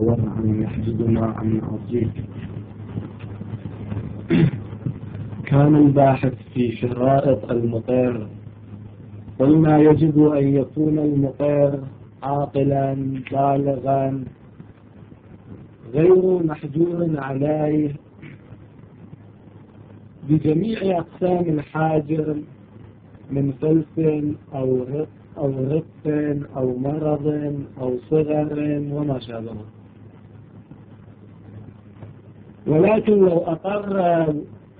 ورعا يحجزنا عن عصيك. كان الباحث في شرائط المطير. قلنا يجب أن يكون المطير عاقلا بالغا غير محجور عليه بجميع أقسام الحاجر من فلس أو رق أو مرض أو صغر وما شابه. ولكن لو أقر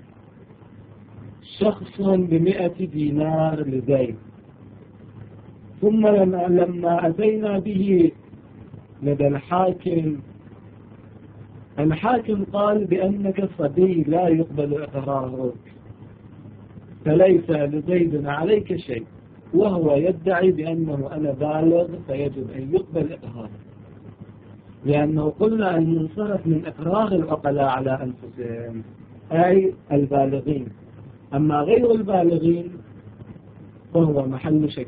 شخص ب100 دينار لزيد، ثم لما أتينا به لدى الحاكم قال بأنك صبي لا يقبل إقرارك، فليس لزيد عليك شيء، وهو يدعي بأنه أنا بالغ فيجب أن يقبل إقراره، لأنه قلنا أن ينصرف من إقرار العقلاء على أنفسهم أي البالغين، أما غير البالغين فهو محل شك.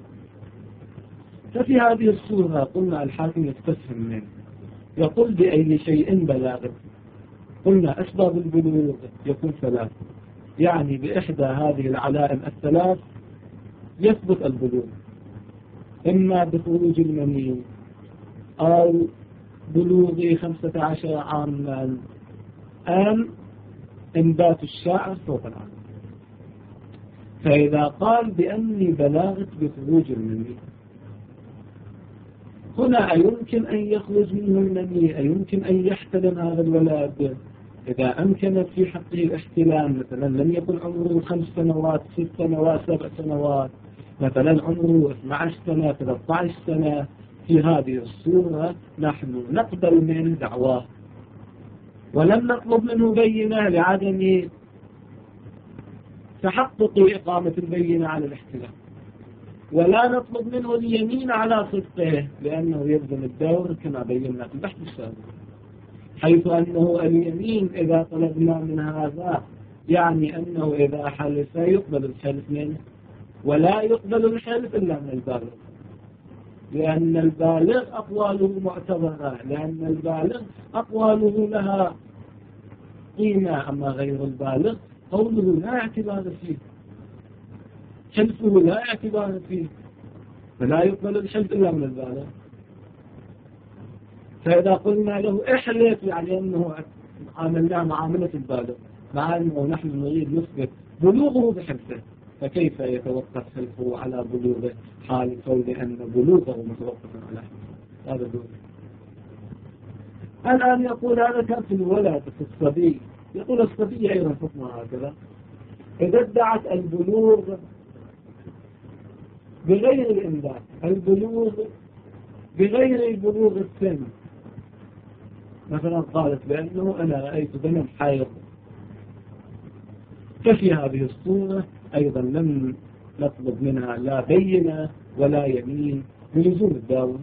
ففي هذه الصورة قلنا الحاكم يستفهم منه، يقول بأي شيء بلاغ. قلنا أسباب البلوغ يكون 3، يعني بإحدى هذه العلائم الثلاث يثبت البلوغ، إما بخروج المني أو بلوغ 15 عاما أم إنبات الشعر فوق العام. فإذا قال بأني بلغت بخروج المني، هنا أيمكن أن يخرج منه المني، أيمكن أن يحتلم هذا الولد. إذا أمكنت في حقه الاحتلام، مثلا لم يكن عمره 5 سنوات 6 سنوات 7 سنوات، مثلا عمره 12 سنة 13 سنة، في هذه الصورة نحن نقبل من دعواه ولم نطلب منه بينة لعدم تحقق إقامة البينة على الاحتلام، ولا نطلب منه اليمين على صدقه لأنه يلزم الدور كما بينا في البحث السابق، حيث أنه اليمين إذا طلبنا من هذا يعني أنه إذا حلف يقبل الحلف منه، ولا يقبل الحلف إلا من البالغ، لأن البالغ أقواله معتبرة، لأن البالغ أقواله لها قيمة، أما غير البالغ قوله لا اعتبار فيه، حلفه لا اعتبار فيه، فلا يقبل الحلف إلا من البالغ. فإذا قلنا له احلف يعني أنه عاملنا معاملة البالغ، مع أنه نحن نريد نثبت بلوغه بحلفه، فكيف يتوقف حلفه على بلوغه حال قول أن بلوغه متوقف على حلفه؟ هذا دون. الآن يقول هذا كان في الولد في الصبي، يقول الصبي أيضا حكمها هكذا إذا ادعت البلوغ بغير الإنبات، البلوغ بغير بلوغ السن، مثلا قالت بأنه أنا رأيت دما حيض، ففي هذه الصورة أيضا لم نطلب منها لا بينة ولا يمين بلزوم الداوم.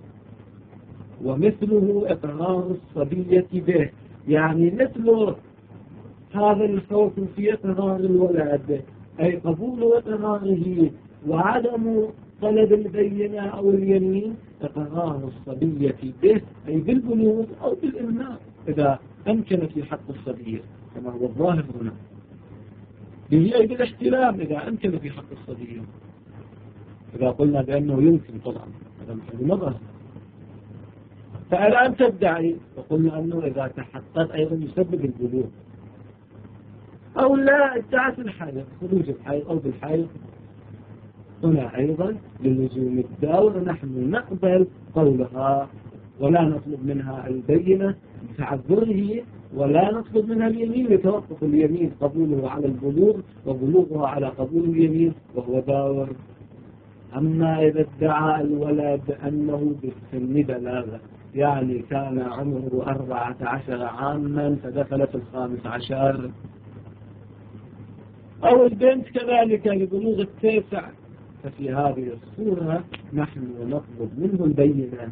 ومثله إقرار الصبية به، يعني مثل هذا الحكم في إقرار الولد، أي قبول إقراره وعدم طلب البينة أو اليمين، إقرار الصبية به أي بالبلوغ أو بالإملاء إذا أمكن في حق الصبية كما هو الظاهر هنا، به أي بالاحتلام إذا أمكن في حق الصبية. إذا قلنا بأنه يمكن طبعا هذا محل نظر. فالآن تدعي وقلنا أنه إذا تحقق أيضا يسبب البلوغ، أو لا ادعت الحيض خروج الحيض أو بالحيض، هنا أيضا للزوم الدور نحن نقبل قولها ولا نطلب منها البينة بتعذره، ولا نطلب منها اليمين لتوقف اليمين قبوله على البلوغ وبلوغها على قبول اليمين وهو داور. أما إذا ادعى الولد أنه بالسن بلاغة، يعني كان عمره 14 عاما فدخل في 15، أو البنت كذلك لبلوغ 9، ففي هذه الصورة نحن نطلب منه البينة،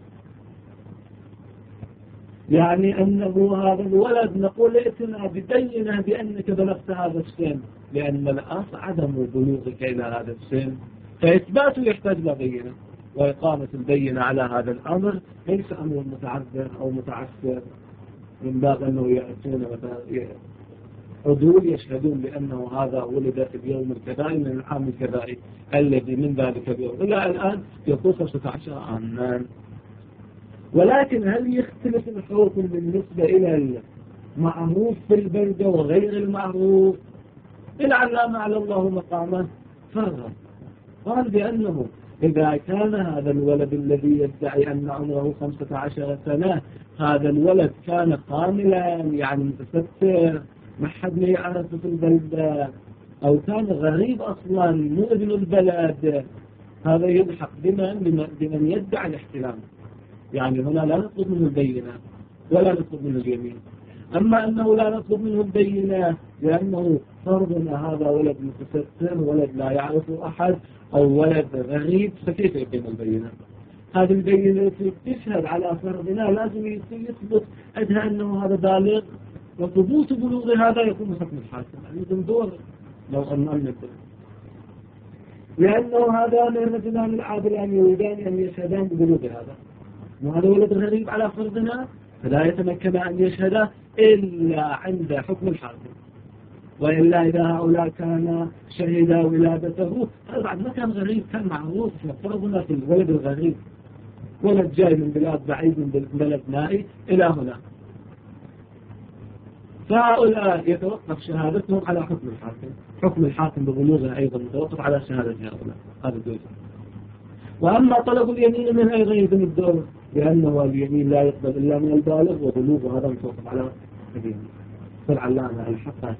يعني أنه هذا الولد نقول ائتنا ببينة بأنك بلغت هذا السن، لأن الأصل عدم بلوغك إلى هذا السن، فإثباته يحتاج لبينة. وإقامة البينة على هذا الأمر ليس أمر متعذر أو متعسر من باب أنه يأتون عدول يشهدون بأنه هذا ولد في اليوم الكذائي من العام الكذائي الذي من ذلك اليوم إلى الآن يقول 15 عاما. ولكن هل يختلف الحكم بالنسبة إلى المعروف في البلدة وغير المعروف؟ العلامة على الله مقامه فرق، قال بأنه إذا كان هذا الولد الذي يدعي أن عمره 15 سنة هذا الولد كان قاملا يعني متستر ما حد ما يعرفه في البلدة أو كان غريب أصلا مو ابن البلد، هذا يلحق بمن يدعي الاحتلام. يعني هنا لا نطلب منه البينة ولا نطلب منه اليمين. أما أنه لا نطلب منه البينة لأنه فرضنا هذا ولد متستر ولد لا يعرفه أحد أو ولد غريب، فكيف يقيم البينة؟ هذه البينة تشهد على فرضنا لازم يثبت أدها أنه هذا بالغ، وثبوت بلوغ هذا يكون حكم الحاكم يعني دور لو أمامنا لأنه هذان الرجلان العادلان يريدان أن يشهدان ببلوغ هذا، وهذا ولد غريب على فرضنا فلا يتمكن أن يشهد إلا عند حكم الحاكم. وإلا إذا هؤلاء كان شهد ولادته بعد ما كان غريب كان معروف، فرضنا في الولد الغريب ولد جاي من بلاد بعيد من بلد نائي إلى هنا، فهؤلاء يتوقف شهادتهم على حكم الحاكم، حكم الحاكم ببلوغه أيضا متوقف على شهادة هؤلاء، هذا الجزء. وأما طلب اليمين من أيضا يتم الدور لأنه اليمين لا يقبل إلا من البالغ وبلوغه هذا متوقف على اليمين. فالعلامة الحق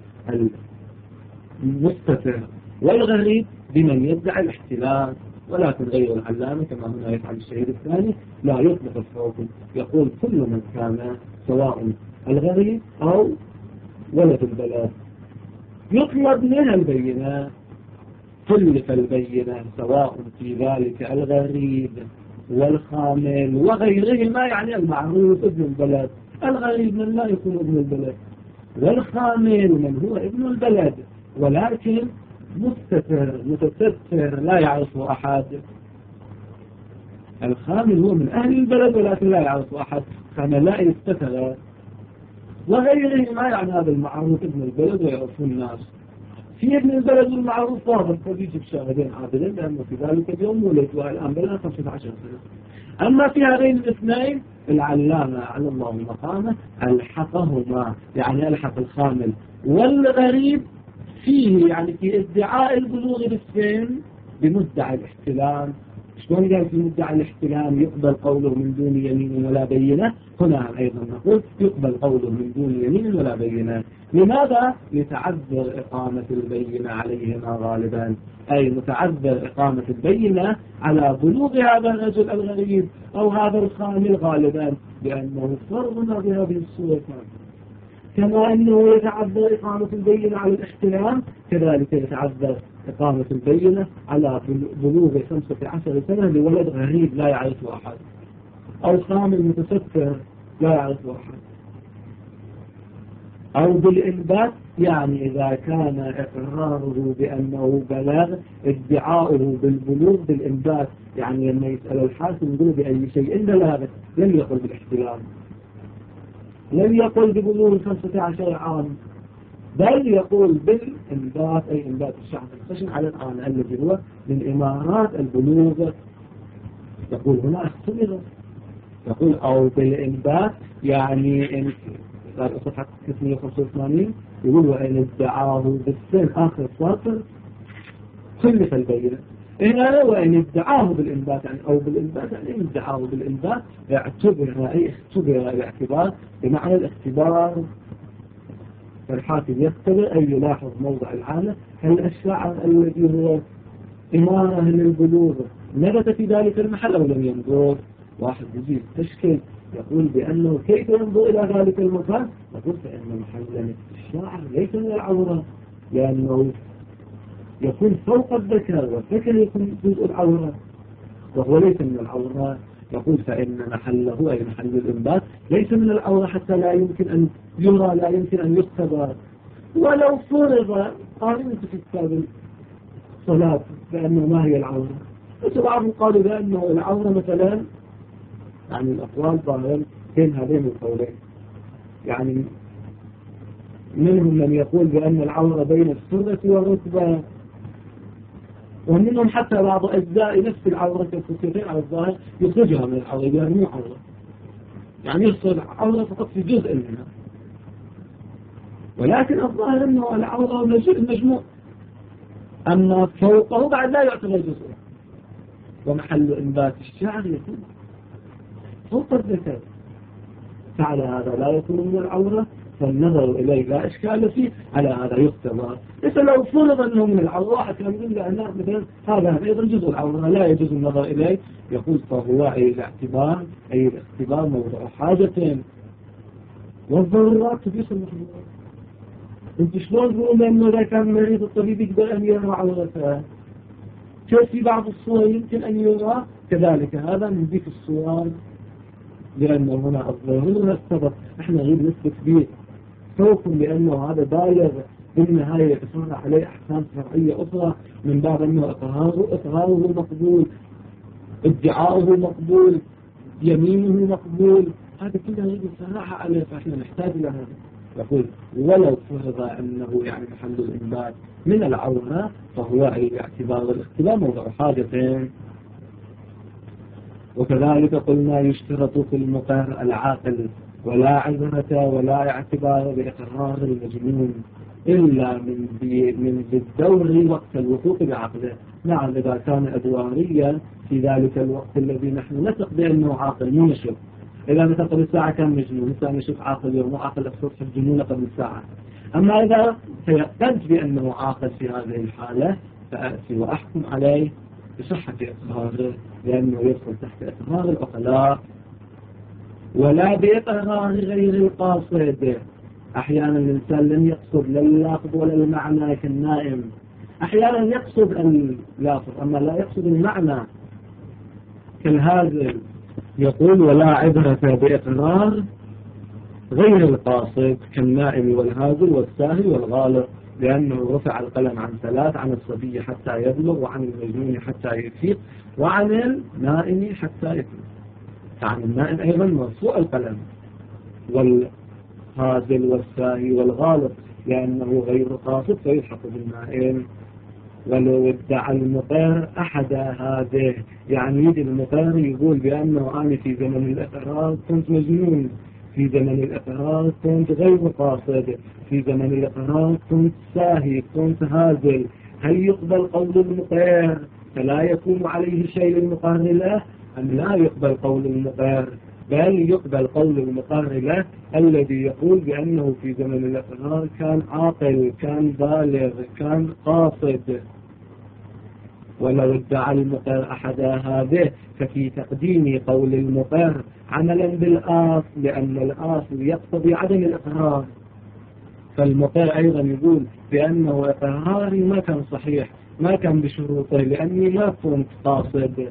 المستتر والغريب بمن يدعي الاحتلال، ولكن غير العلامة كما هنا يفعل الشهيد الثاني لا يطلق الحكم، يقول كل من كان سواء الغريب أو ولد البلد يطلب منها البينة، كلف البينة سواء في ذلك الغريب والخامل وغيرهما، يعني المعروف ابن البلد، الغريب من لا يكون ابن البلد، والخامل من هو ابن البلد ولكن متستر لا يعرفه أحد. الخامل هو من أهل البلد ولكن لا يعرفه أحد، كان لا يستتر، وغيرهما يعني هذا المعروف ابن البلد ويعرفه الناس. في ابن البلد المعروف واضح فبيجب شاهدين عادلين لأنه في ذلك اليوم ولد والآن بلغ 15 سنة. أما في هذين الاثنين العلامة على الله مقامه ألحقهما، يعني ألحق الخامل والغريب فيه يعني في ادعاء البلوغ بالسن بمدعي الاحتلام. شلون قال في مدعي الاحتلام يقبل قوله من دون يمين ولا بينة؟ هنا أيضا نقول يقبل قوله من دون يمين ولا بينة. لماذا؟ لتعذر إقامة البينة عليهما غالبا، أي متعذر إقامة البينة على بلوغ هذا الرجل الغريب أو هذا الخامل غالبا، لأنه فرضنا بهذه الصورة. كما أنه يتعذر إقامة البينة على الاحتلام كذلك يتعذر إقامة البينة على بلوغ 15 سنة لولد غريب لا يعرفه أحد أو خامل متستر لا يعرفه أحد. أو بالإنبات، يعني إذا كان إقراره بأنه بلغ ادعاؤه بالبلوغ بالإنبات، يعني لما يسأل الحاكم يقول بأي شيء بلغ لم يقل بالاحتلام، لم يقل ببلوغ 15 عام، بل يقول بالإنبات أي إنبات الشعب الخشن على الآن الذي هو من إمارات البلوغ. يقول هنا اختبر، يقول أو بالإنبات يعني إن صفحة 85 يقول وإن ادعاه بالسن آخر سطر كلف البينة. هنا وإن ادعاه بالإنبات يعني أو بالإنبات يعني إن ادعاه بالإنبات اعتبر أي اختبر الاعتبار بمعنى الاختبار. فالحاكم يختبر أي يلاحظ موضع الحالة هل الشعر الذي هو إمارة للبلوغ نبت في ذلك المحل أو لم ينظر. واحد يجيب تشكيل يقول بأنه كيف ينظر إلى ذلك المكان، يقول فإن محل الشعر ليس من العورة لأنه يكون فوق الذكر والذكر يكون جزء العورة وهو ليس من العورة. يقول فإن محله أي محل الإنبات ليس من العورة حتى لا يمكن أن يرى لا يمكن أن يختبر. ولو فرض قارنة في كتاب الصلاة بأنه ما هي العورة بس بعضهم قالوا بأنه العورة مثلا، يعني الأقوال ظاهر بين هذين القولين، يعني منهم من يقول بأن العورة بين السرة والركبة، ومنهم حتى بعض أجزاء نفس العورة الخصوصيتين على الظاهر يخرجها من العورة، يعني مو عورة، يعني يصير عورة فقط في جزء منها، ولكن الظاهر أنه العورة مجموع، أما فوقه بعد لا يعتبر جزء. ومحل إنبات الشعر يكون فوق الذكر، فعلى هذا لا يكون من العورة، فالنظر إليه لا إشكال فيه، على هذا يختبر. ليس لو فرض أنه من العورة كان يقول لأنه مثلا هذا أيضا جزء العورة لا يجوز النظر إليه، يقول فهو أي الاعتبار، أي الاختبار موضوع حاجة، والضرورات تبيس المحظورات. انت شلون تقول لأنه إذا كان مريض الطبيب يقدر أن يرى عورته؟ كيف في بعض الصور يمكن أن يرى كذلك؟ هذا من ذيك الصور، لأنه هنا الضرورة السبب. احنا غير نسبة كبير خوفا لأنه هذا بالغ بالنهاية يتصرف عليه أحكام شرعية أخرى، من باب أنه إقراره مقبول، ادعاؤه مقبول، يمينه مقبول، هذا كله يجب الصراحة عليه، فإحنا نحتاج إلى هذا. يقول ولو فرض أنه يعني محل الإنبات من العورة، فهو أي اعتبار الاختبار موضع حاجتين. وكذلك قلنا يشترط في المقر العاقل، ولا عبرة ولا اعتبار بإقرار المجنون إلا من بالدور وقت الوقوف بعقله. نعم إذا كان أدواريا في ذلك الوقت الذي نحن نثق بأنه عاقل مو نشوف. إذا مثلا قبل الساعة كان مجنون، مثلا نشوف عاقل يوم عاقل أفسد في الجنون قبل الساعة. أما إذا تيقنت بأنه عاقل في هذه الحالة فأتي وأحكم عليه بصحة إقراره، لأنه يدخل تحت إقرار العقلاء. ولا بإقرار غير القاصد، أحيانا الإنسان لم يقصد لا اللافظ ولا المعنى كالنائم، أحيانا يقصد اللافظ أما لا يقصد المعنى كالهازل. يقول ولا عبرة بإقرار غير القاصد كالنائم والهازل والساهي والغالط، لأنه رفع القلم عن ثلاث: عن الصبي حتى يبلغ، وعن المجنون حتى يفيق، وعن النائم حتى يفيق. عن النائم أيضا مرفوع القلم، والهازل والساهي والغالط لأنه غير قاصد فيلحق بالنائم. ولو ادعى المقر أحد هذه، يعني يجي المقر يقول بأنه أنا في زمن الإقرار كنت مجنون، في زمن الإقرار كنت غير قاصد، في زمن الإقرار كنت ساهي، كنت هازل، هل يقبل قول المقر فلا يكون عليه شيء المقر له، أم لا يقبل قول المقر؟ بل يقبل قول المقر له الذي يقول بأنه في زمن الإقرار كان عاقل، كان بالغ، كان قاصد. ولو ادعى المقر أحد هذه ففي تقديم قول المقر عملا بالآصل، لأن الآصل يقتضي عدم الإقرار، فالمقر أيضا يقول بأنه إقراري ما كان صحيح، ما كان بشروطه لأني ما كنت قاصد.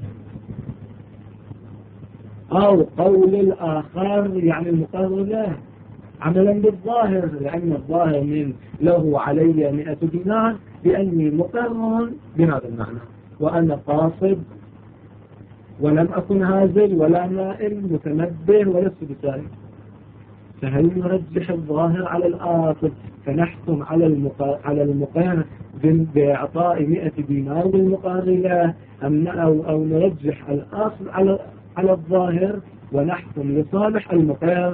أو قول الآخر يعني المقر له عملا بالظاهر، لأن الظاهر من له علي 100 دينار لأني مقر بهذا المعنى، وأنا قاصد ولم أكن هازل ولا نائم متنبه ولست بسائل. فهل نرجح الظاهر على الآصل فنحكم على المقر بإعطاء 100 دينار بالمقر له، أو نرجح الآصل على الظاهر ونحكم لصالح المقر؟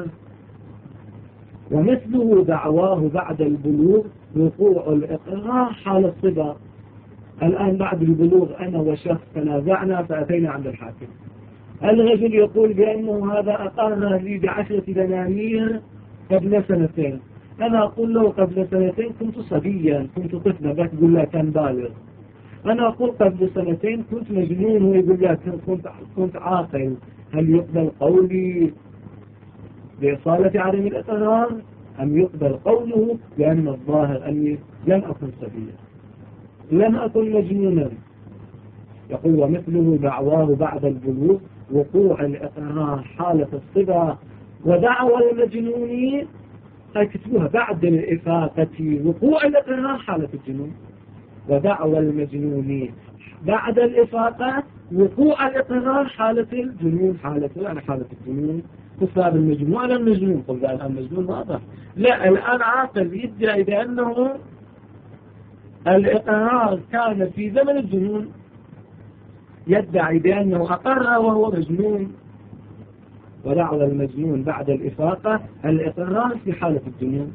ومثله دعواه بعد البلوغ وقوع الإقرار حال الصبا. الآن بعد البلوغ أنا وشخص تنازعنا فأتينا عند الحاكم، الرجل يقول بأنه هذا أقر لي ب10 دنانير قبل 2 سنين، أنا أقول له قبل 2 كنت صبيا، كنت طفلا، ذاك يقول لا كان بالغ. أنا أقول قبل 2 كنت مجنون، ويقول لا كنت عاقل. هل يقبل قولي بإصالة عدم الإقرار، أم يقبل قوله لأن الظاهر أني لم أكن صبيا لم أكن مجنونا؟ يقول ومثله دعواه بعد البلوغ وقوع الإقرار حالة الصبا، ودعوى المجنون أكتبوها بعد الإفاقة وقوع الإقرار حالة الجنون، ودعوى المجنون بعد الإفاقة وقوع الإقرار حالة الجنون، حالة الجنون تصاب المجنون على المجنون. قل الآن مجنون واضح. لا، الآن عاقل يدعي بأنه الإقرار كان في زمن الجنون، يدعي بأنه أقر وهو مجنون، ولعل المجنون بعد الإفاقة الإقرار في حالة الجنون،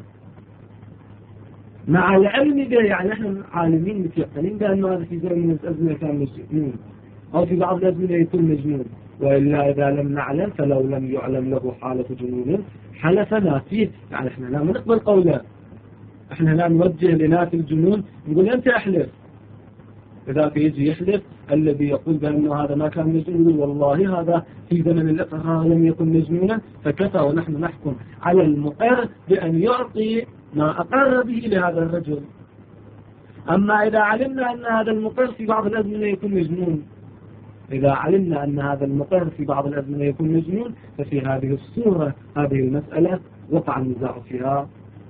مع العلم به. يعني احنا عالمين متيقنين بأنه هذا في زمن من الأزمنة كان مجنون، أو في بعض الأزمنة يكون مجنون، وإلا إذا لم نعلم فلو لم يعلم له حالة جنون حلفنا فيه. يعني احنا لا نقبل قوله، احنا لا نوجه لناس الجنون نقول أنت أحلف. إذا يجي يحلف الذي يقول بأنه هذا ما كان مجنون، والله هذا في زمن الإقرار لم يكن مجنونا، فكفى ونحن نحكم على المقر بأن يعطي ما أقر به لهذا الرجل. أما إذا علمنا أن هذا المقر في بعض الأزمنة يكون مجنون، إذا علمنا أن هذا المقر في بعض الأزمنة يكون مجنون، ففي هذه الصورة هذه المسألة وقع النزاع فيها.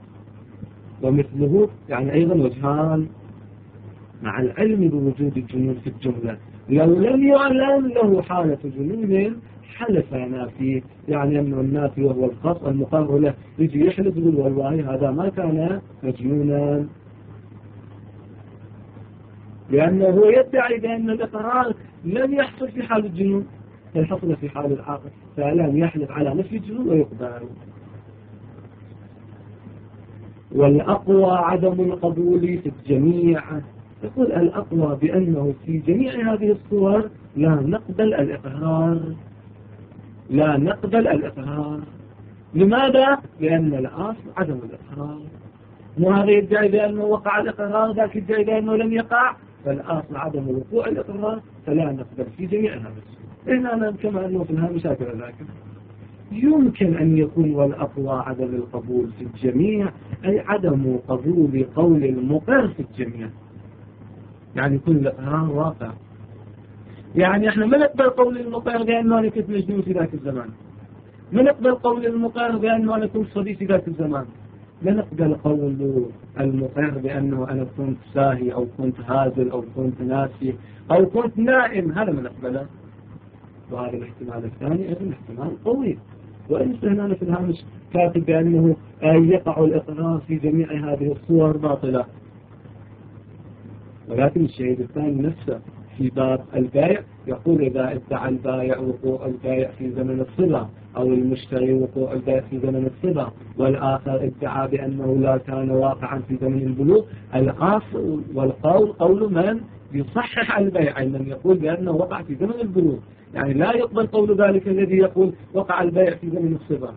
ومثله يعني أيضا وجهان مع العلم بوجود الجنون في الجملة، لو لم يعلم له حالة جنون حلفنا فيه. يعني أنه النافي وهو الخاص المقر له يجي يحلف يقول والله هذا ما كان مجنونا، لأنه يدعي بأن الإقرار لم يحصل في حال الجنون بل حصل في حال العاقل، فلم يحلف على نفي الجنون ويقبل. والأقوى عدم القبول في الجميع. يقول الأقوى بأنه في جميع هذه الصور لا نقبل الإقرار، لا نقبل الإقرار. لماذا؟ لأن الأصل عدم الإقرار، وهذا يدعي بأنه وقع الإقرار، ذاك يدعي بأنه لم يقع، فالأصل عدم وقوع الإقرار، فلا نقبل في جميع هذه الصور. هنا كما أنه في الهامشات ذاك يمكن أن يكون والأقوى عدم القبول في الجميع، أي عدم قبول قول المقر في الجميع، يعني كل الإقرار واقع. يعني احنا ما نقبل قول المقر بأنه أنا كنت مجنون في ذاك الزمان، ما نقبل قول المقر بأنه أنا كنت صديق في ذاك الزمان، لا نقبل قول المقر بأنه أنا كنت ساهي أو كنت هازل أو كنت ناسي أو كنت نائم، هذا ما نقبله. وهذا الاحتمال الثاني أيضا احتمال قوي. وإن هنا في الهامش كاتب بأنه يقع الإقرار في جميع هذه الصور باطلة، ولكن الشهيد الثاني نفسه في باب البيع يقول إذا ادعى البائع وقوع البيع في زمن الصبا أو المشتري وقوع البيع في زمن الصبا، والآخر ادعى بأنه لا كان واقعا في زمن البلوغ، الأصل والقول قول من يصحح البيع، أي من يقول بأنه وقع في زمن البلوغ. يعني لا يقبل قول ذلك الذي يقول وقع البيع في زمن الصبا.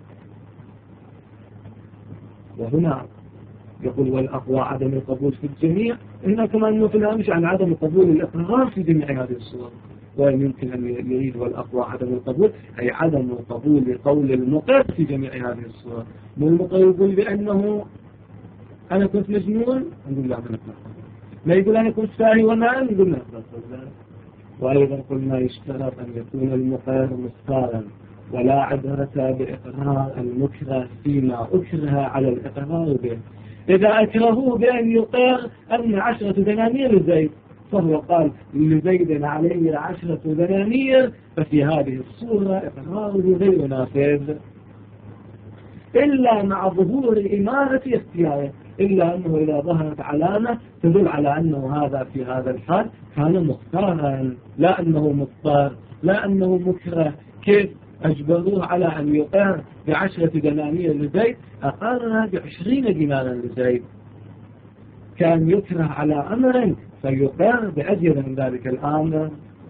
وهنا يقول والأقوى عدم القبول في الجميع، هنا كمان أنه في الهامش عن عدم قبول الإقرار في جميع هذه الصور. ويمكن أن يريد والأقوى عدم القبول أي عدم قبول قول المقر في جميع هذه الصور. مو المقر يقول بأنه أنا كنت مجنون نقول لا، ما يقول أنا كنت ساهي ونائم نقول لا. وأيضا قلنا يشترط أن يكون المقر مختارا، ولا عبرة بإقرار المكره فيما أكره على الإقرار به. إذا أكرهوه بأن يقر أن 10 دنانير لزيد، فهو قال لزيد علي 10 دنانير، ففي هذه الصورة إقراره غير نافذ إلا مع ظهور إمارة اختياره، إلا أنه إذا ظهرت علامة تدل على أنه هذا في هذا الحال كان مختارا، لا أنه مضطر، لا أنه مكره. كيف أجبروه على أن يقر ب10 دنانير لزيد، أقرها ب20 دينارا لزيد. كان يكره على أمر فيقر بأجر من ذلك الأمر.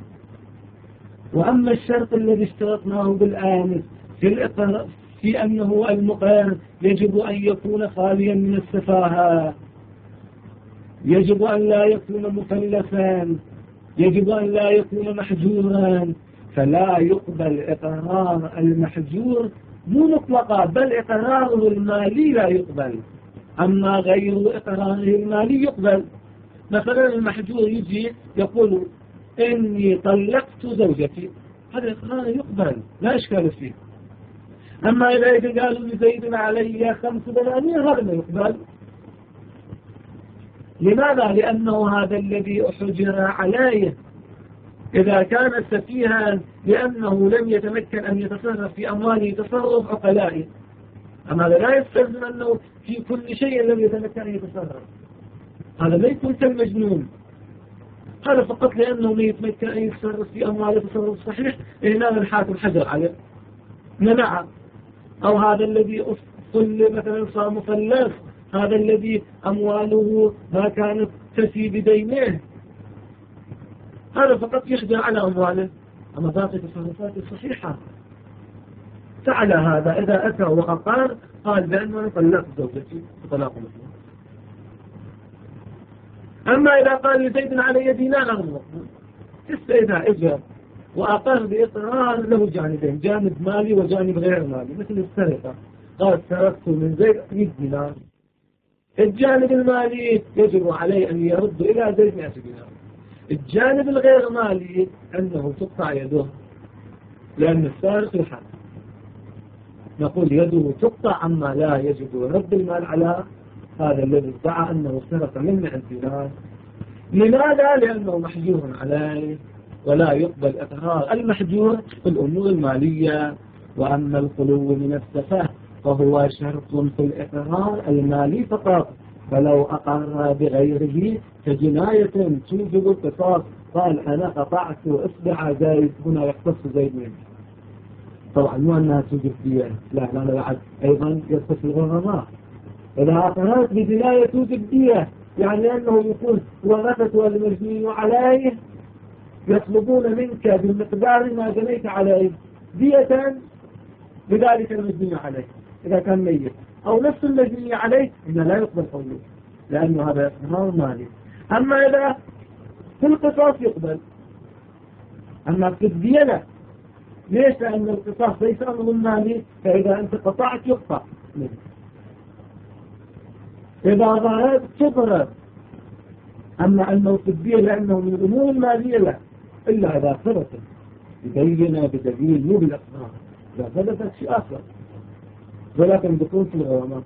وأما الشرط الذي اشترطناه بالآمس في الإقرار في أنه المقر يجب أن يكون خاليا من السفاهة، يجب أن لا يكون مكلفا، يجب أن لا يكون محجورا، فلا يقبل إقرار المحجور مو مطلقا، بل إقراره المالي لا يقبل، أما غير إقراره المالي يقبل. مثلا المحجور يجي يقول إني طلقت زوجتي، هذا إقرار يقبل لا إشكال فيه. أما إذا قالوا لزيد علي 5 دنانير هذا ما يقبل. لماذا؟ لأنه هذا الذي أحجر عليه إذا كان سفيها لأنه لم يتمكن أن يتصرف في أمواله تصرف عقلائي، أما هذا لا يستلزم أنه في كل شيء لم يتمكن أن يتصرف، هذا لا يكون كالمجنون، هذا فقط لأنه لا يتمكن أن يتصرف في أمواله تصرف صحيح هنا الحاكم حجر عليه منعه. أو هذا الذي أصل مثلا صار مفلس، هذا الذي أمواله ما كانت تفي بدينه، هذا فقط يخدع على أمواله، أما باقي تصرفاته صحيحة. فعلى هذا إذا أتى وأقر قال بأنه طلقت زوجتي وطلاق مسلم. أما إذا قال لزيد علي دينار أغلق، إذا إجا وأقر بإقرار له جانبين، جانب مالي وجانب غير مالي، مثل السرقة، قال سرقت من زيد 100 دينار، الجانب المالي يجب عليه أن يرد إلى زيد 100 دينار، الجانب الغير مالي أنه تقطع يده، لأن السارق الحق، نقول يده تقطع، أما لا يجب رد المال على هذا الذي ادعى أنه سرق من 100 دينار. لماذا؟ لأنه محجور عليه، ولا يقبل إقرار المحجور في الأمور المالية. وأما الخلو من السفه فهو شرط في الإقرار المالي فقط، فلو أقر بغيره كجناية توجب القصاص، قال أنا قطعت إصبع زيد، هنا يختص زيد منه، طبعا مو أنها توجب دية، لا بعد أيضا يختص الغرماء. إذا أقررت بجناية توجب دية، يعني أنه يقول ورثت والمجني عليه يطلبون منك بالمقدار ما جنيت عليه دية بذلك المجني عليه إذا كان ميت، أو نفس المجني عليه إنه لا يقبل قوله، لأنه هذا إقرار مالي. أما إذا في القصاص يقبل، أما في الدية لا. ليش؟ لأن القصاص ليس أمر مالي، فإذا أنت قطعت يقطع منه، إذا ضربت تضرب. أما أنه في الدية لأنه من الأمور المالية لا، إلا إذا ثبت يبين بدليل مو بالإقرار، إذا ثبتت شيء آخر، ولكن بيكون في الغرامات.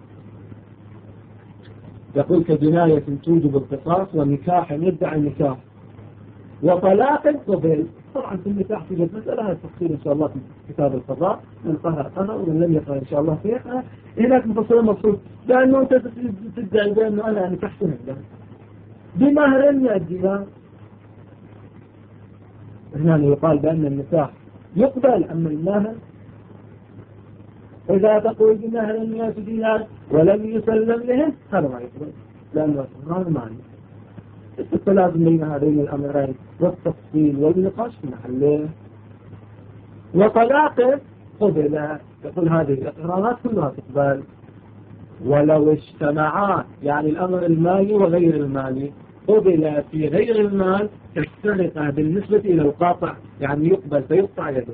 يقول كجناية توجب القصاص، ونكاح يدعي النكاح، وطلاق قبل. طبعا في النكاح توجد مسألة التفصيل إن شاء الله في كتاب القضاء، من قرأ قرأ ومن لم يقرأ إن شاء الله فيها هناك مفصل مفصول، لأنه أنت تدعي بأنه أنا نكحت منك بمهر 100 دينار، هنا يقال بأن النكاح يقبل. أما المهر إذا تقول بمهر 100 دينار ولم يسلم لهم هذا ما يقبل، لأنه إقرار مالي. التلازم بين هذين الأمرين والتفصيل والنقاش في محله. وطلاقه قبل، يقول هذه الإقرارات كلها تقبل ولو اجتمعا، يعني الأمر المالي وغير المالي قبل في غير المال كالسرقة بالنسبة إلى القاطع، يعني يقبل فيقطع يده.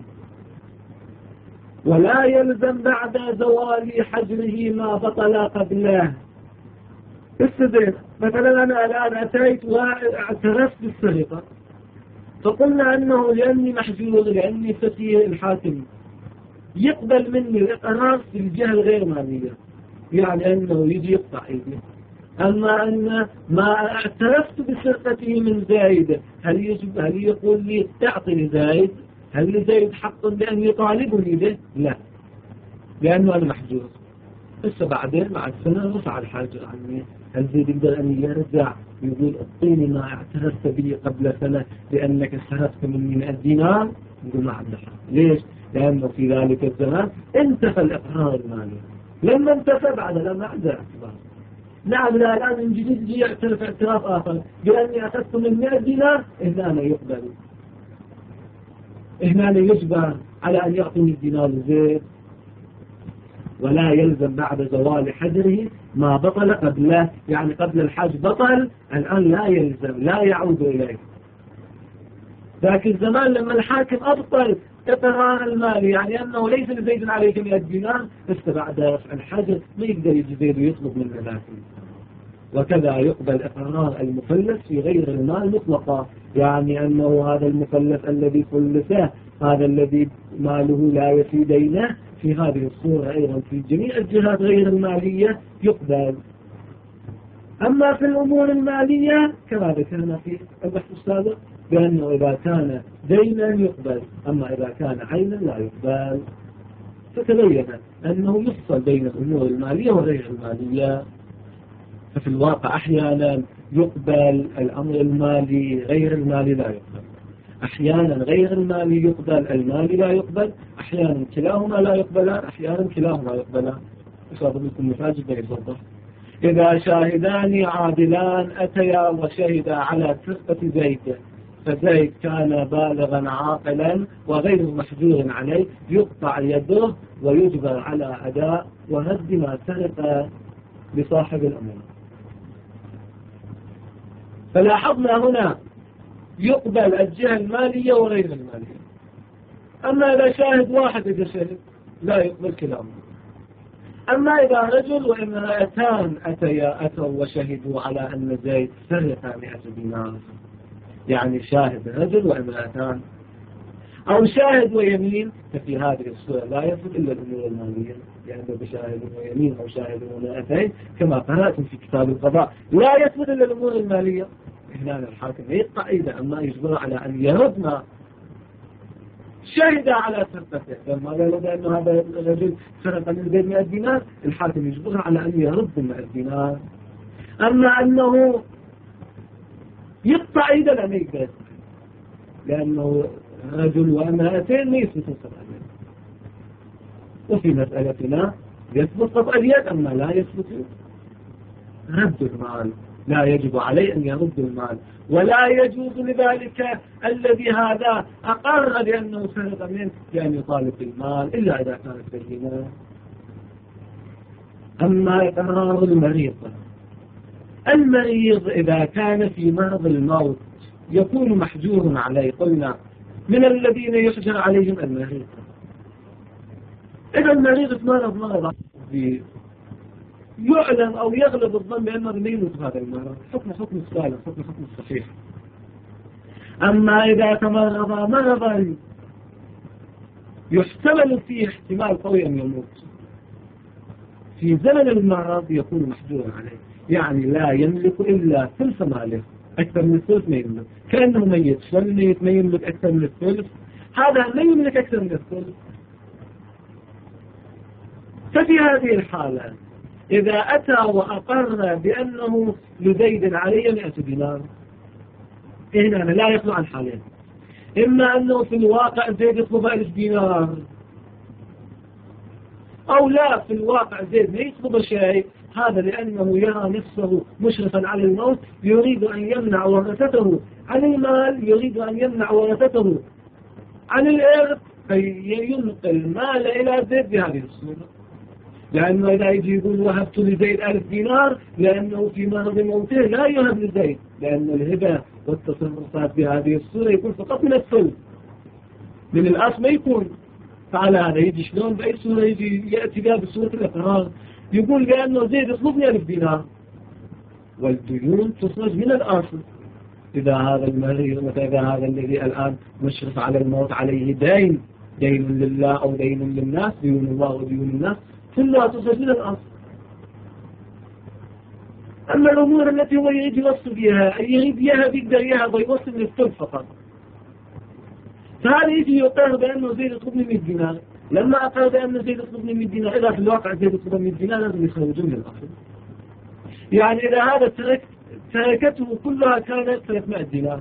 ولا يلزم بعد زوال حجره ما بطل قبله. استدل مثلا أنا الآن أتيت واعترفت بالسرقة، فقلنا أنه لأني محجور لأني فتي الحاكم يقبل مني الإقرار في الجهة الغير مالية، يعني أنه يجي يقطع يدي. أما أن ما اعترفت بسرقته من زايد، هل يقول لي تعطي زايد؟ هل لزايد حق بأن يطالبني به؟ لا، لأنه أنا محجور. بس بعدين مع السنة رفع الحاجر عني، هل زيد يقدر أن يرجع يقول اعطيني ما اعترفت به قبل سنة لأنك سرقت مني 100 دينار؟ يقول ما عنده حق. ليش؟ لأنه في ذلك الزمان انتفى الإقرار المالي، لما انتفى بعد لما عنده اعتبار. نعم، لا الآن من جديد يعترف اعتراف آخر بأني أخذت من 100 دينار، هنا يقبل، هنا يجبر على أن يعطيني الدينار لزيد. ولا يلزم بعد زوال حجره ما بطل قبله، يعني قبل الحج بطل، الآن لا يلزم، لا يعود إليه. ذاك الزمان لما الحاكم أبطل إقرار المالي، يعني أنه ليس لزيد عليه 100 دينار، بس بعد رفع الحجر ما يقدر يجي زيد ويطلب منه ذلك. وكذا يقبل إقرار المفلس في غير المال مطلقا، يعني أنه هذا المفلس الذي فلسه، هذا الذي ماله لا يفي دينه، في هذه الصورة أيضا في جميع الجهات غير المالية يقبل. أما في الأمور المالية كما ذكرنا في البحث السابق بأنه إذا كان دينا يقبل، أما إذا كان عينا لا يقبل. فتبين أنه يفصل بين الأمور المالية وغير المالية. ففي الواقع أحيانا يقبل الأمر المالي، غير المالي لا يقبل. أحيانا غير المالي يقبل، المالي لا يقبل. أحيانا كلاهما لا يقبلان، أحيانا كلاهما يقبلان. أصاب لكم مثال جدا يوضح. إذا شاهدان عادلان أتيا وشهدا على سرقة زيد، فزيد كان بالغا عاقلا وغير محجور عليه، يقطع يده ويجبر على أداء وهد ما سرق لصاحب الأمر. فلاحظنا هنا يقبل الجهة المالية وغير المالية. أما إذا شاهد واحد إذا شهد لا يقبل كلامه. أما إذا رجل وامرأتان أتوا وشهدوا على أن زيد سرق 100 دينار، يعني شاهد رجل وامرأتان، أو شاهد ويمين، ففي هذه الصورة لا يثبت إلا الأمور المالية، يعني بشاهد ويمين أو شاهد وامرأتين كما قرأتم في كتاب القضاء لا يثبت إلا الأمور المالية. هنا الحاكم يقطع إذا أما يجبر على أن يرد ما شهد على سرقته. لما قالوا بأنه هذا الرجل سرق من زيد 100 دينار، الحاكم يجبر على أن يرد 100 دينار. أما أنه يقطع إذا لم يقبل، لأنه رجل وامرأتين ما يثبتون قطع اليد. وفي مسألتنا يثبت قطع اليد، أما لا يثبت رد المال، لا يجب عليه أن يرد المال. ولا يجوز لذلك الذي هذا أقر بأنه سرق منه بأن يطالب المال إلا إذا كانت بينة. أما إقرار المريض إذا كان في مرض الموت يكون محجور عليه. قلنا من الذين يحجر عليهم المريض. إذا المريض في مرض يعلم أو يغلب الظن بأنه لم يموت هذا المرض، حكم السالم، حكم الصحيح. أما إذا تمرض مرضا يحتمل فيه احتمال قوي أن يموت، في زمن المرض يكون محجورا عليه، يعني لا يملك إلا ثلث ماله، أكثر من الثلث ما يملك، كأنه ميت. فالميت ما يملك أكثر من الثلث، هذا لا يملك أكثر من الثلث. ففي هذه الحالة إذا أتى وأقر بأنه لزيد عليه 100 دينار، هنا لا يخلو عن حالين. إما أنه في الواقع زيد يطلب 1000 دينار، أو لا، في الواقع زيد ما يطلب شيء، هذا لأنه يرى نفسه مشرفا على الموت، يريد أن يمنع ورثته عن المال، يريد أن يمنع ورثته عن الإرث، فينقل المال إلى زيد بهذه الصورة. لأنه إذا يجي يقول وهبت لزيد 1000 دينار لأنه في مرض موته، لا يهب لزيد، لأن الهبة والتصرفات بهذه الصورة يكون فقط من الثلث، من الأصل ما يكون. فعلى هذا يجي شلون بأي صورة يجي يأتي بها بصورة الإقرار، يقول لأنه زيد يطلبني 1000 دينار، والديون تخرج من الأصل. إذا هذا المريض مثلا، إذا هذا الذي الآن مشرف على الموت عليه دين لله أو دين للناس، ديون الله وديون الناس كلها تصل من الأصل. أما الأمور التي هو يريد يوصل بها، يريد يهب، يقدر يهب ويوصل للثلث فقط، فهذا يجي يقر بأنه زيد يطلبني 100 دينار. لما أقر بأنه زيد يطلبني 100 دينار، إذا في الواقع زيد يطلب 100 دينار لازم يخرجون من الأصل. يعني إذا هذا تركته كلها كانت 300 دينار،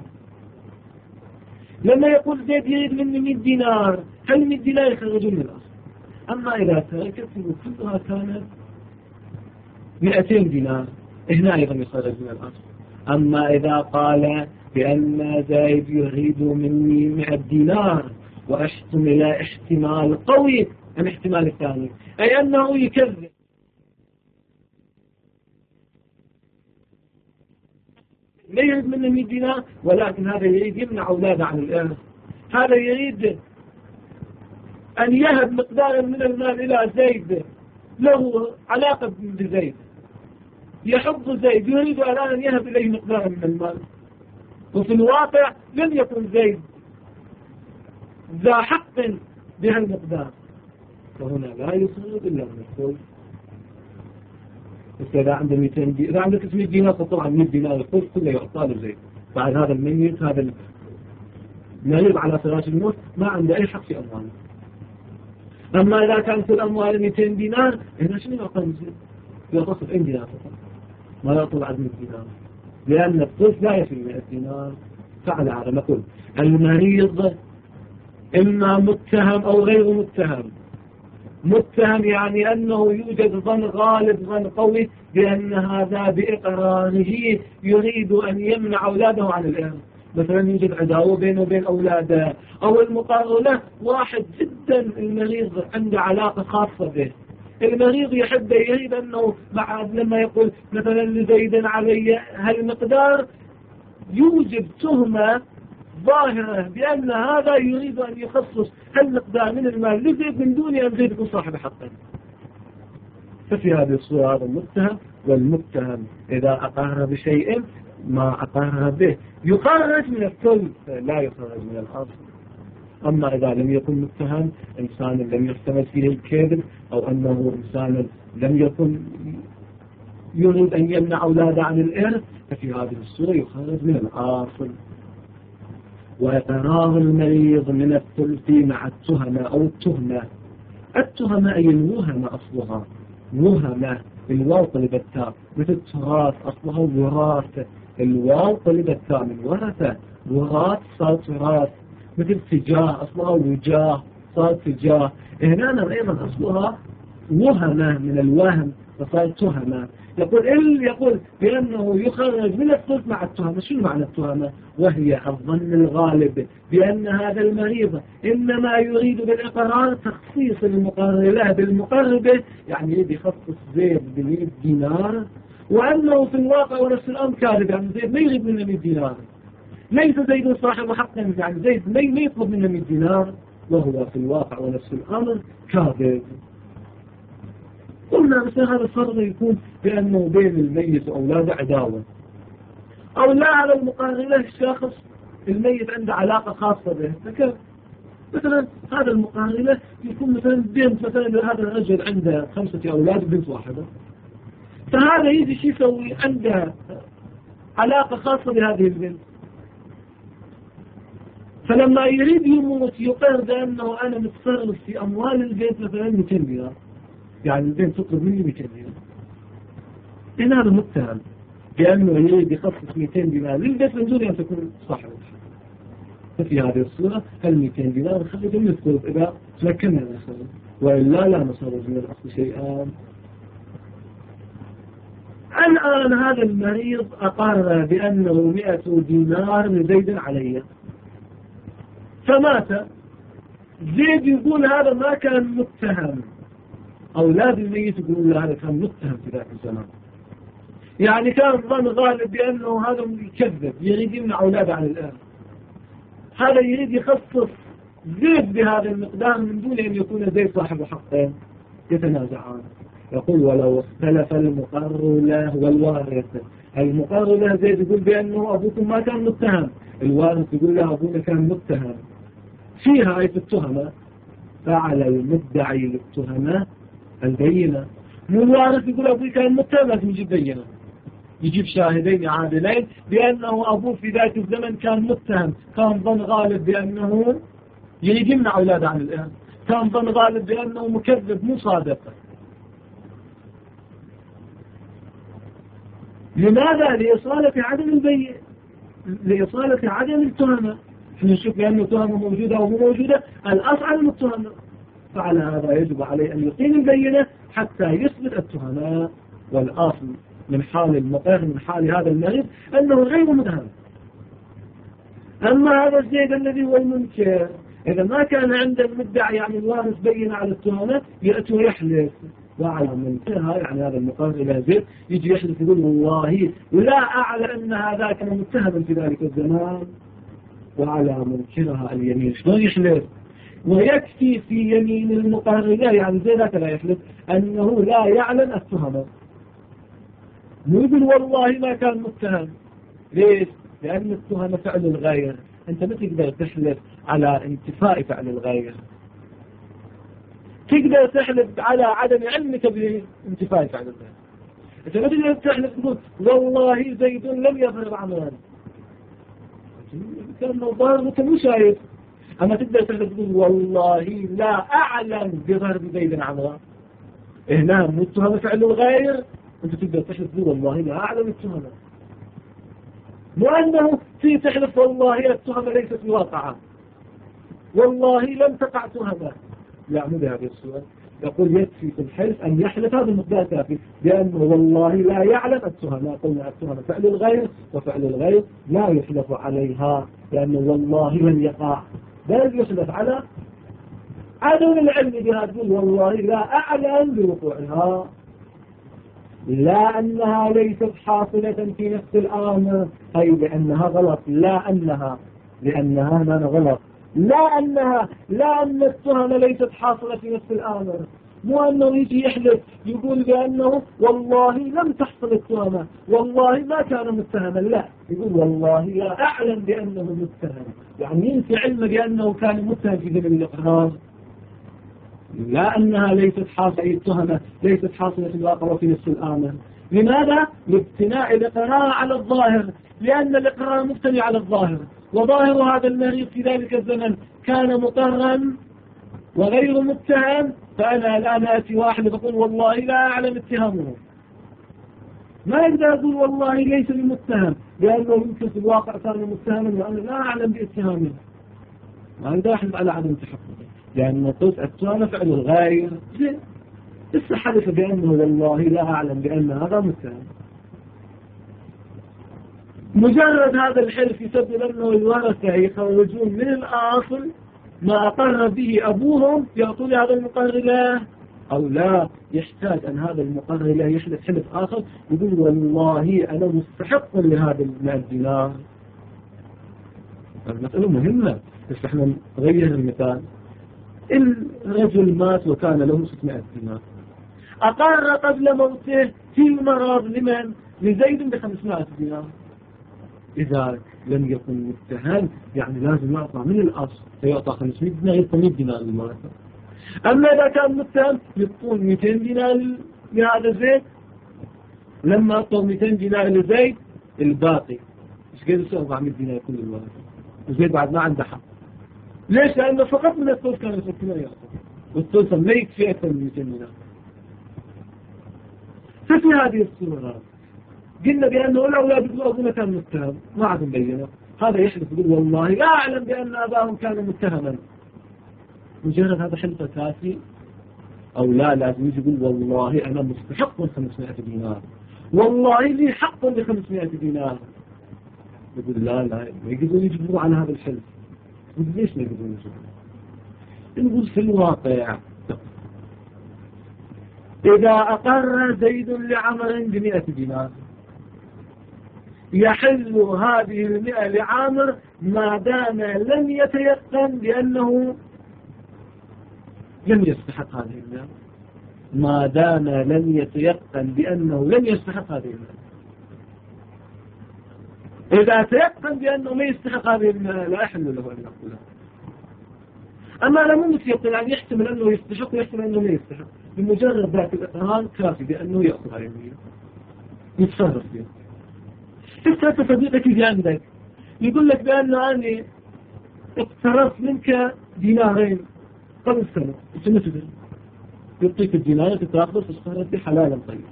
لما يقول زيد يريد مني 100 دينار، هل 100 دينار يخرجون من الأصل. أما إذا تركته كلها كانت 200 دينار، هنا أيضا يخرج من الأصل. أما إذا قال بأن زيد يريد مني 100 دينار واحتمل احتمال قوي عن احتمال الثاني، أي أنه يكذب، لا يريد منه 100 دينار، ولكن هذا يريد يمنع أولاده عن الإرث، هذا يريد أن يهب مقدارا من المال إلى زيد له علاقة بزيد، يحب زيد، يريد الآن أن يهب إليه مقدارا من المال، وفي الواقع لم يكن زيد ذا حق بها المقدار، فهنا لا يصير إلا من الثلث. بس إذا عنده 200 دينار، إذا عنده 300 دينار، فطبعا 100 دينار الثلث كله يعطى لزيد. بعد هذا الميت، هذا مريض على فراش الموت ما عنده أي حق في أمواله. أما إذا كانت الأموال 200 دينار هنا شنو يعطى يتصل 1 دينار فقط ما يعطى بعد 100 دينار، لأن الطفل لا يصل 100 دينار. فعلى هذا نقول المريض إما متهم أو غير متهم. متهم يعني أنه يوجد ظن غالب ظن قوي بأن هذا بإقراره يريد أن يمنع أولاده عن الإرث، مثلا يوجد عداوة بينه وبين أولاده، أو المقارنة له واحد جدا المريض عنده علاقة خاصة به، المريض يحب يريد أنه لما يقول مثلا لزيد علي هالمقدار يوجد تهمة ظاهرة بأن هذا يريد أن يخصص هالمقدار من المال لزيد من دون أن زيد يكون صاحب حقا. ففي هذه الصورة هذا المتهم، والمتهم إذا أقر بشيء ما أقر به يخرج من الثلث لا يخرج من الأصل. أما إذا لم يكن متهم إنسان لم يحتمل فيه الكذب أو أنه إنسان لم يكن يريد أن يمنع أولاده عن الإرث ففي هذه الصورة يخرج من الأصل. وإقرار المريض من الثلث مع التهمة أو التهمة. التهمة أي الوهمة أصلها، وهمة الواو قلب التاء، مثل تراث أصلها وراثة، الواو قلب التاء من ورثة، وراث صار تراث، مثل تجاه أصلها وجاه صار تجاه. هنا أيضا أصلها وهمة من الوهم فصار تهمة. يقول بأنه يخرج من الثلث مع التهمة. شو معنى التهمة؟ وهي الظن الغالب بأن هذا المريض إنما يريد بالإقرار تخصيص المقرر له بالمقرر به، يعني يريد يخصص زيد ب100 دينار، وأنه في الواقع ونفس الأمر كاذب، يعني زيد ما يريد منه 100 دينار، ليس زيد صاحب حق، يعني زيد ما يطلب منه 100 دينار، وهو في الواقع ونفس الأمر كاذب. قلنا مثل هذا الفرق يكون بأنه بين الميت وأولاده عداوة، أو لا هذا المقارن له الشخص الميت عنده علاقة خاصة به، مثلا هذا المقارن له يكون مثلا بنت، مثلا هذا الرجل عنده 5 أولاد بنت واحدة، فهذا يجي شيء يسوي عنده علاقة خاصة بهذه البنت، فلما يريد يموت يقر بأنه أنا متصرف في أموال البنت مثلا 200 دينار، يعني البنت تطلب مني 200 دينار، إن هذا متهم بأنه يريد يخصص 200 دينار للبنت من دون أن تكون صاحبة. ففي هذه الصورة هل 200 دينار نخرج من الثلث إذا تمكننا من الخروج، وإلا لا نخرج من الأصل شيئا. الآن هذا المريض أقر بأنه 100 دينار لزيد علي، فمات زيد، يقول هذا ما كان متهم، أولاد الميت يقولون له هذا كان متهم في ذاك الزمان، يعني كان ظن غالب بأنه هذا يكذب يريد يمنع أولاده عن الآن، هذا يريد يخصص زيد بهذا المقدار من دون أن يكون زيد صاحب حقين، يتنازعان. يقول ولو اختلف المقر له والوارث، المقر له زيد يقول بأنه أبوكم ما كان متهم، الوارث يقول له أبونا كان متهم، فيها أي في التهمة، فعلى المدعي للتهمة البينة. مو الوارث يقول أبوي كان متهم، لازم يجيب بينة، يجيب شاهدين عادلين بأنه أبوه في ذاك الزمن كان متهم، كان ظن غالب بأنه يريد يمنع أولاده عن الآن، كان ظن غالب بأنه مكذب مو صادق. لماذا؟ لإصالة عدم التهمة. نشوف بأنه تهمة موجودة أو مو موجودة، الأصل من التهمة، فعلى هذا يجب عليه أن يقيم البينة حتى يثبت التهمة. والأصل من حال المقر من حال هذا المريض أنه غير متهم. أما هذا الزيد الذي هو المنكر، إذا ما كان عند المدعي يعني الوارث بينة على التهمة يأتي ويحلف، وعلى منكرها يعني هذا المقر إلى زيد يجي يحلف يقول والله ولا أعلى أن هذا كان متهما في ذلك الزمان، وعلى منكرها اليمين. شلون يحلف؟ ويكفي في يمين المقر لا، يعني زي ذاك لا يحلف أنه لا يعلم التهمة، مو يقول والله ما كان متهم. ليش؟ لأن التهمة فعل الغير، أنت ما تقدر تحلف على انتفاء فعل الغير، تقدر تحلف على عدم علمك بانتفاء فعل الغير. أنت ما تقدر تحلف تقول والله زيد لم يضرب عمران، كأنه ضارب وانت مو شايف. أما تقدر تقول والله لا أعلم بضرب زيد عمرا، هنا متهم فعل الغير، أنت تقدر تحلف والله لا أعلم التهمة، مو أنه في تحلف والله التهمة ليست واقعة، والله لم تقع تهمة، لا مو بهذا السؤال. يقول يكفي في الحلف أن يحلف، هذا المقدار كافي، لأنه والله لا يعلم التهمة. قلنا التهمة فعل الغير، وفعل الغير لا يحلف عليها، لأنه والله لن يقع، بل يحلف على عدم العلم بها. تقول والله لا أعلم بوقوعها، لا أنها ليست حاصلة في نفس الآمر، أي لأنها غلط، لا أنها، لأنها هنا غلط، لا أنها، لا أن التهمة ليست حاصلة في نفس الآمر، مو أنه يجي يحلف يقول بأنه والله لم تحصل التهمة، والله ما كان متهما، لا، يقول والله لا أعلم بأنه متهم، يعني ينفي علمه بأنه كان متهم في ذنب الإقرار. لا أنها ليست حاصلة، التهمة ليست حاصلة في الواقع وفي نفس الآمر. لماذا؟ لابتناء الإقرار على الظاهر، لأن الإقرار مبتني على الظاهر، وظاهر هذا المريض في ذلك الزمن كان مقرا وغير متهم، فأنا الآن أتي واحد يقول والله لا أعلم اتهامه، ما يقدر أقول والله ليس بمتهم، لأنه يمكن في الواقع كان متهما وأنا لا أعلم باتهامه، ما يقدر أحلف على عدم تحققه، لأن قلت التهمة فعل الغير، لسه حدث بأنه والله لا أعلم بأن هذا متهم. مجرد هذا الحلف يسبب أنه الورثة يخرجون من الأصل ما أقر به أبوهم، يعطوا لي هذا المقرر له أو لا، يحتاج أن هذا المقرر له يحلف حلف آخر يقول والله أنا مستحق لهذا 100 دينار. المسألة مهمة، بس احنا نغير المثال. الرجل مات وكان له 600 دينار، أقر قبل موته في المرض لمن؟ لزيد ب500 دينار. إذا لم يكن متهم يعني لازم يعطى من الأصل، فيعطى 500 دينار، يعطى 100 دينار للمرأة. أما إذا كان متهم يعطون 200 دينار لهذا زيد، لما أعطوا 200 دينار لزيد الباقي إيش قد يصير 400 دينار كل المرأة، وزيد بعد ما عنده حق. ليش؟ لأنه فقط من الثلث كان يخطنا يعطى، والثلث ما يكفي أكثر من 200 دينار. ففي هذه الصورة قلنا بأنه الأولاد يقولوا أبونا كان متهم، ما عاد مبينه، هذا يحلف يقول والله لا أعلم بأن أباهم كانوا متهما. مجرد هذا حلفه كافي أو لا؟ لازم يجي يقول والله أنا مستحق 500 دينار، والله لي حق ل500 دينار. يقول لا ما يقدرون يجبروا على هذا الحلف. ليش ما يقدرون يجبروا؟ نقول في الواقع إذا أقر زيد لعمر ب100 دينار يحل هذه 100 لعامر ما دام لم يتيقن بأنه لم يستحق هذه 100، ما دام لم يتيقن بأنه لم يستحق هذه 100. إذا تيقن بأنه ما يستحق هذه 100 لا يحل له أن يأخذها. أما لم يتيقن يعني يحتمل أنه يستحق ويحتمل أنه ما يستحق، بمجرد ذات الإقرار كافي بأنه يأخذ هذه 100 يتصرف فيها. انت صديقك يجي عندك يقول لك بأنه أنا اقترضت منك دينارين قبل سنة، انت ما تدري، يعطيك الدينار تتاخذ تتصرف به حلالا طيب.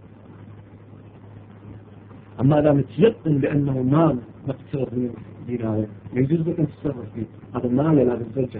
أما إذا متيقن بأنه مال ما تتصرف منه دينارين ما يجوز لك أن تتصرف فيه، هذا المال لازم ترجع.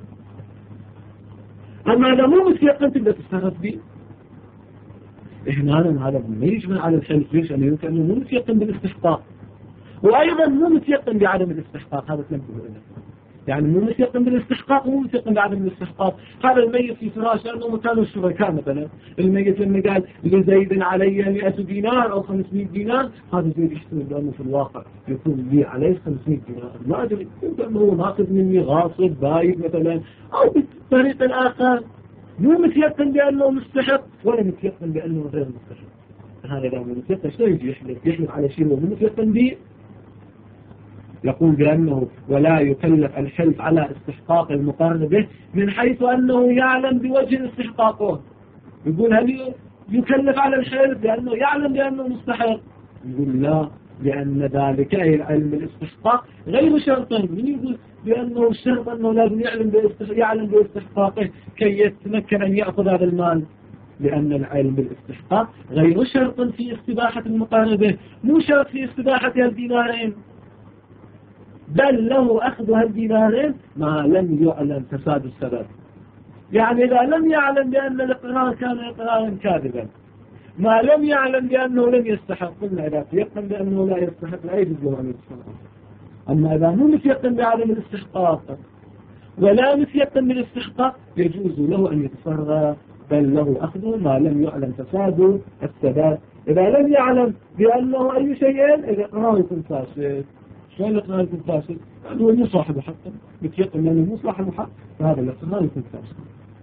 أما إذا مو متيقن تقدر تتصرف به. إهمالا هذا ما يجمع على الحلف. ليش؟ أنه يمكن أنه مو متيقن بالاستحقاق، وأيضا مو متيقن بعدم الاستحقاق. هذا تنبه له، يعني مو متيقن بالاستحقاق ومو متيقن بعدم الاستحقاق. هذا الميت في فراش لأنه كانوا الشركاء مثلا، الميت لما قال لزيد علي 100 دينار أو 500 دينار، هذا زيد يحتمل بأنه في الواقع يكون لي عليه 500 دينار، ما أدري يمكن أنه هو ماخذ مني غاصب بايد مثلا أو بطريق آخر، مو متيقن بأنه مستحق ولا متيقن بأنه غير مستحق. هذا لما متيقن شو يجي يحلف على شيء ومو متيقن به؟ يقول بأنه ولا يكلف الحلف على استحقاق المقرر به من حيث أنه يعلم بوجه استحقاقه. يقول هل يكلف على الحلف لأنه يعلم بأنه مستحق؟ يقول لا، لأن ذلك أي العلم بالاستحقاق غير شرط. من يقول بأنه الشرط أنه لازم يعلم باستحقاقه كي يتمكن أن يأخذ هذا المال؟ لأن العلم بالاستحقاق غير شرط في استباحة المقاربة، مو شرط في استباحة الدينارين، بل له أخذ هالدينارين ما لم يعلم فساد السبب. يعني إذا لم يعلم بأن الإقرار كان إقرارا كاذبا، ما لم يعلم بأنه لم يستحق، قلنا إذا تيقن بأنه لا يستحق لا يجوز له أن يستحق. أما إذا مو متيقن بعدم الاستحقاق ولا متيقن بالاستحقاق يجوز له أن يتصرف، بل له أخذه ما لم يعلم فساد السبب. إذا لم يعلم بأنه أي شيء الإقرار يكون فاسد. شلون الإقرار يكون فاسد؟ يعني هو مو صاحب حق، متيقن بأنه مو صاحب حق، فهذا الإقرار يكون فاسد.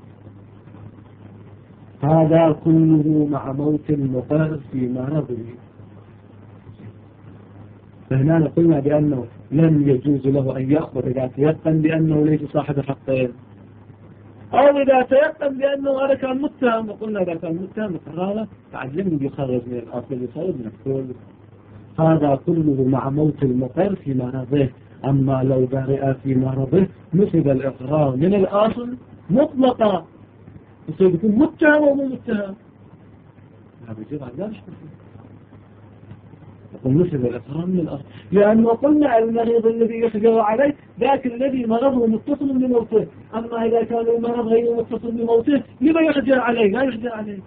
هذا كله مع موت المقر في مرضه. فهنا قلنا بأنه لم يجوز له أن يأخذ إذا تيقن بأنه ليس صاحب حقين، أو إذا تيقن بأنه هذا كان متهم. وقلنا إذا كان متهم إقراره بعد لم يخرج من الأصل، يخرج من الكل. هذا كله مع موت المقر في مرضه. أما لو برئ في مرضه نسب الإقرار من الأصل مطلقا، يصير يكون متهم أو مو متهم. هذا جرى لا نشكر فيه. يقول نسب الإقرار من الأصل، لأنه قلنا المريض الذي يحجر عليه ذاك الذي مرضه متصل بموته. أما إذا كان المرض غير متصل بموته لما يحجر عليه؟ لا يحجر عليه.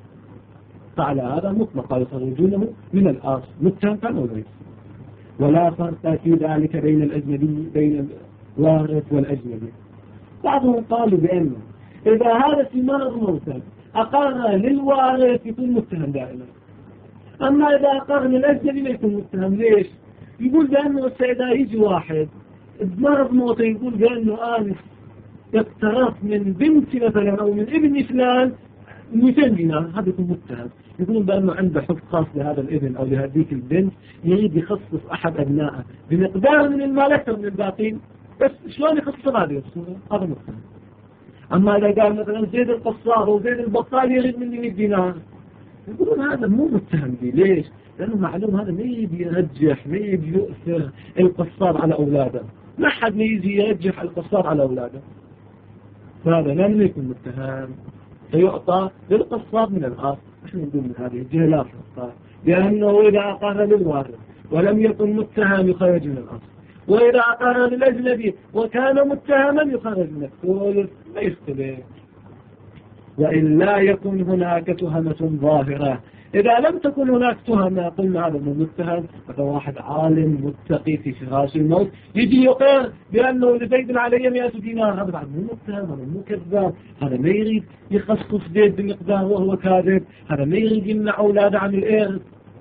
فعلى هذا مطلقا يخرجونه من الأصل متهم كان أو ليس. ولا فرق في ذلك بين الأجنبي، بين الوارث والأجنبي. بعضهم قالوا بأنه إذا هذا في مرض موتا أقر للوارث يكون متهم دائما، أما إذا أقر للأجنبي ما يكون متهم. ليش؟ يقول بأنه إذا يجي واحد بمرض موتا يقول بأنه أنا اقترضت من بنتي مثلا أو من ابن فلان 200 دينار، هذا يكون متهم. يقولون بأنه عنده حب خاص لهذا الابن أو لهذيك البنت، يريد يخصص أحد أبنائه بمقدار من المال أكثر من الباقين، بس شلون يخصص هذه الصورة؟ هذا متهم. أما إذا قال مثلا زيد القصار وزيد البطال يريد مني 100 دينار، يقولون هذا مو متهم به. ليش؟ لأنه معلوم هذا ما يجي يرجح، ما يجي يؤثر القصار على أولاده، ما حد ما يجي يرجح القصار على أولاده، فهذا لم يكن متهم، فيعطى للقصار من الأصل. نحن نقول من هذه الجهة لا فرق، لأنه إذا أقر للوارث ولم يكن متهم يخرج من الأصل، وإذا أقر للأجنبي وكان متهما يخرج من الكل، ما يختلف. وإن لا يكن هناك تهمة ظاهرة، إذا لم تكن هناك تهمة قلنا هذا مو متهم، هذا واحد عالم متقي في فراش الموت يجي يقر بأنه لزيد علي 100 دينار، هذا بعد مو متهم، هذا مو كذاب، هذا ما يريد يخصص زيد بمقدار وهو كاذب، هذا ما يريد يمنع أولاده عن الإرث.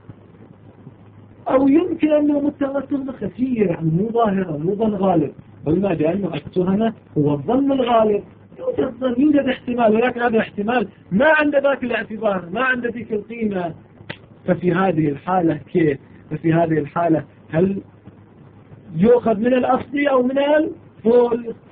أو يمكن أنه متهم خفية، يعني مو ظاهرة، مو ظن غالب، بل ما لأنه التهمة هو الظن الغالب. يوجد احتمال، ولكن هذا الاحتمال ما عند ذاك الاعتبار، ما عند ذيك القيمة. ففي هذه الحالة كيف؟ ففي هذه الحالة هل يؤخذ من الأصلي أو من الفول؟